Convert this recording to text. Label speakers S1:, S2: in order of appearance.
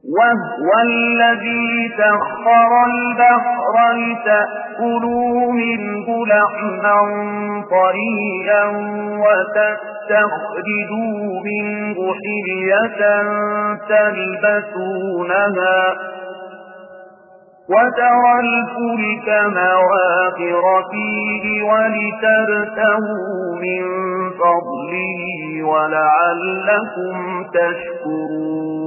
S1: وهو الذي سخر البحر لتأكلوا منه لحما طريا وتستخرجوا منه حلية تلبسونها وترى الفلك مواخر فيه ولتبتغوا من فضله ولعلكم تشكرون